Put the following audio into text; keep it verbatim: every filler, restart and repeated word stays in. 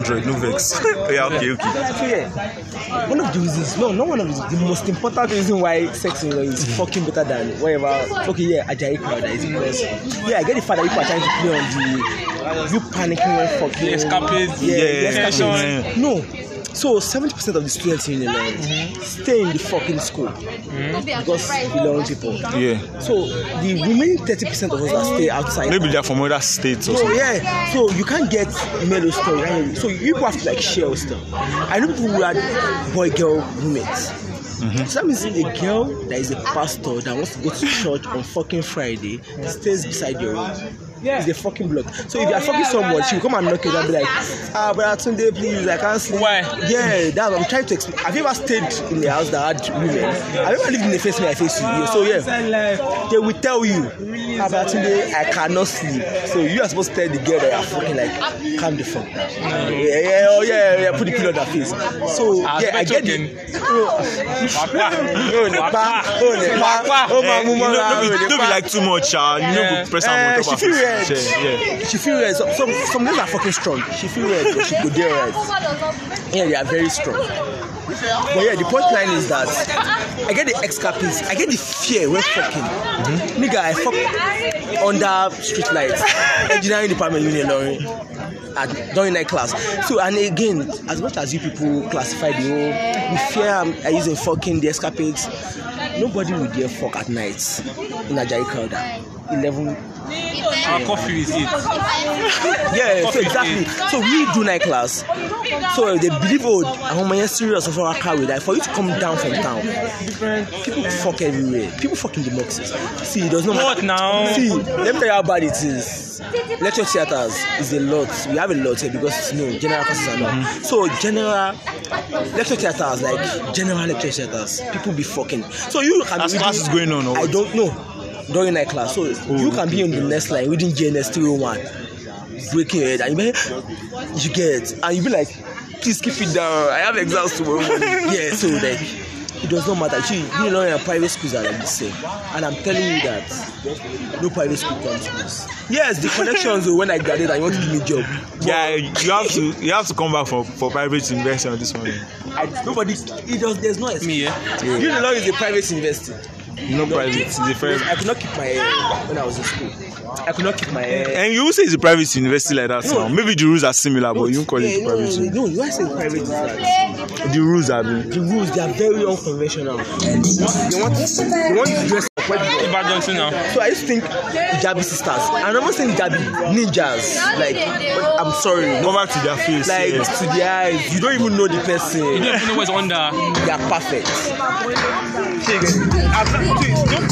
Android, no vex. Yeah, okay, okay. So yeah, one of the reasons, no, not one of the reasons, the most important reason why sex in law is fucking better than whatever. Okay, yeah, Ajayi Crowther is because yeah, I get the fact that people are trying to play on the you panicking when fucking the escapades, yeah, yeah, the escapades. yeah. No. So seventy percent of the students in Unilag mm-hmm. stay in the fucking school mm-hmm. because they belong people. Yeah. So the remaining thirty percent of us that stay outside. Maybe they're from other states or so, something. Yeah. So you can't get mellow story. Right? So you people have to like share stuff. I know people who had boy girl roommates. Mm-hmm. So that means a girl that is a pastor that wants to go to church on fucking Friday stays beside your room. Yeah. It's a fucking block. So if you are fucking someone, she will come and knock you and be like, ah, but Tunde, please, I can't sleep. Why? Yeah, that's what I'm trying to explain. Have you ever stayed in a house that had women? Have you ever lived in a face where I face you? Yeah. So yeah, they will tell you, ah, but Tunde, I cannot sleep. So you are supposed to tell the girl that you are fucking like, calm the fuck down. Yeah, yeah, oh yeah, yeah, put the pillow on her face. So yeah, I get it. Oh, Nepa, oh Nepa, oh Mamuma. Don't be like too much, uh, you know, press on on top of it. Yeah, yeah. She feel red. Some, some some girls are fucking strong. She feel red, but she go there red. Yeah, they are very strong. But yeah, the point line is that I get the escapism. I get the fear when fucking. Mm-hmm. Nigga, I fuck under street lights. Engineering department union Lorry at during night class. So and again, as much as you people classify the whole the fear I'm, I'm using fucking the escapades, nobody will dare fuck at night in Ajayi Crowther. Eleven. Our coffee is it. Yeah, coffee so exactly. So we do night class. So they believe oh, I'm my serious of our car with that. For you to come down from town, people fuck everywhere. People fuck in the boxes. See, it does not matter. What now? See, let me tell you how bad it is. Lecture theaters is a lot. We have a lot here because you know general classes are not. Mm-hmm. So general lecture theaters, like general lecture theaters, people be fucking. So you can. As class is going on, or I don't know. During night class, so oh, you can be on the next line within J N S three oh one, breaking your head, and you, be, you get, and you be like, please keep it down. I have exams tomorrow morning. Yeah, so like it does not matter. Actually, you know, private schools are like the same, and I'm telling you that no private school comes close. Yes, the connections when I graduate and you want to give me a job. Yeah, you have to you have to come back for, for private university on this one. I, nobody, it does. There's no me. Yeah. yeah. You know, is a private university. No private, it's a private. I could not keep my hair when I was in school. I could not keep my hair. And you say it's a private university like that no. now. Maybe the rules are similar, no, but you don't call yeah, it no, private. No, no, you are saying private is like the rules are the, the rules. They are very unconventional. They want, they want to dress up. So I used to think Jabi sisters. I'm not saying Jabi ninjas. Like, but I'm sorry. Go back to their face. Like yeah. to their eyes. You don't even know the person. You don't even know what's under. They are perfect.